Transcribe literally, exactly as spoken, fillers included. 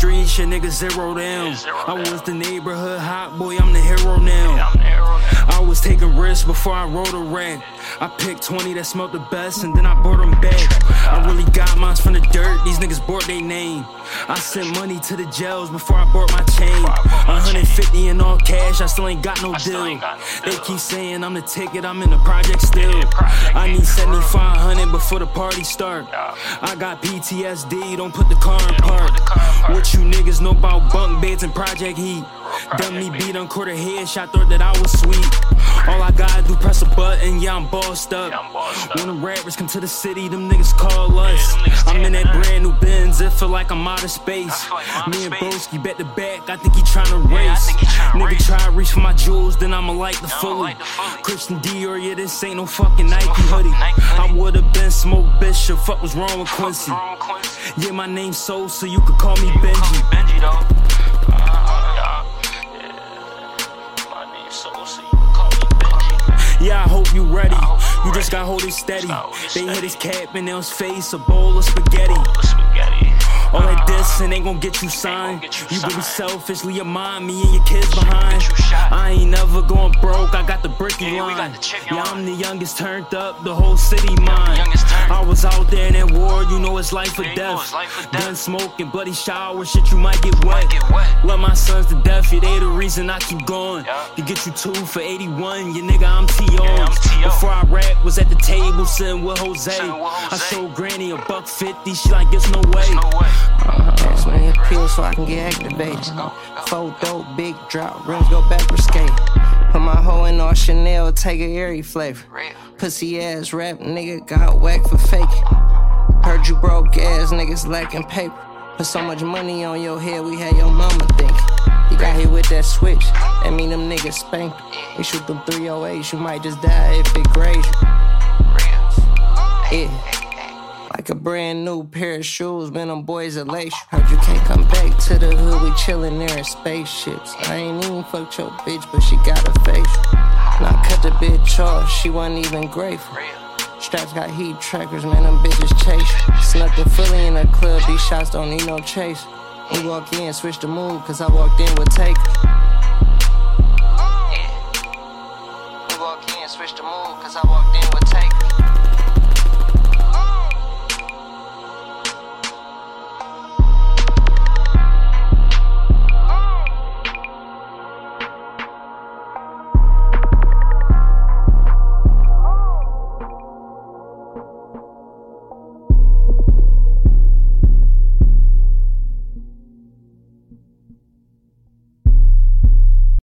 streets, your nigga zero down. I was the neighborhood hot boy, I'm the hero now. I was taking risks before I wrote a rap. I picked twenty that smelled the best and then I brought them back. I really got mines from the dirt, these niggas bought they name. I sent money to the jails before I bought my chain. one hundred fifty in all cash, I still ain't got no deal. They keep saying I'm the ticket, I'm in the project still. I need seventy-five hundred before the party start. I got P T S D, don't put the car in park. What you niggas know about bunk beds and project heat? Done me beat on quarter headshot, thought that I was sweet. All I gotta do press a button, yeah I'm bossed up. When the rappers come to the city, them niggas call us. I'm in that brand new Benz, it feel like I'm out of space. Me and Broski back to back, I think he tryna race. Nigga try to reach for my jewels, then I'ma light the fully. Christian Dior, yeah this ain't no fucking Nike hoodie. I would've been Smoke Bishop, fuck was wrong with Quincy. Yeah my name's Soul, so you could call me Benji. Benji though. Yeah, I hope you ready. You just gotta hold it steady. They hit his cap and in his face, a bowl of spaghetti. All that dissing ain't gon' get you signed. You really selfish, leave your mom, me and your kids behind. I ain't never going broke, I got the bricky line. Yeah, I'm the youngest turned up, the whole city mine. I was out there in that war, you know it's life or death. Gun smoking, bloody shower, shit you might get wet. Love my sons to death, yeah they the reason I keep going. You get you two for eighty-one, yeah nigga I'm T O. Before I rap, was at the table sitting with Jose. I showed Granny a buck fifty, she like it's no way. Ask me a pill so I can get activated. Four dope, big drop, rims go backward skate. Put my hoe in all Chanel, take a airy flavor. Pussy ass rap nigga got whacked for fake. Heard you broke ass niggas lacking paper. Put so much money on your head, we had your mama think. You got hit with that switch, that mean them niggas spanked. We shoot them three oh eights, you might just die if it graze you. Yeah. Like a brand new pair of shoes, man, them boys are lace. Heard you can't come back to the hood, we chillin' there in spaceships. I ain't even fucked your bitch, but she got a face. Now I cut the bitch off, she wasn't even grateful. Straps got heat trackers, man, them bitches chase. Snuck the fully in the club, these shots don't need no chase. We walk in, switch the move, cause I walked in with take. We walk in, switch the move, cause I walked in with take.